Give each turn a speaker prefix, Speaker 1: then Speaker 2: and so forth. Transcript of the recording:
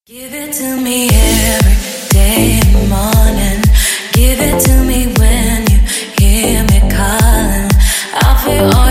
Speaker 1: Give it to me every day in the morning. Give it to me when you hear me calling. I'll feel all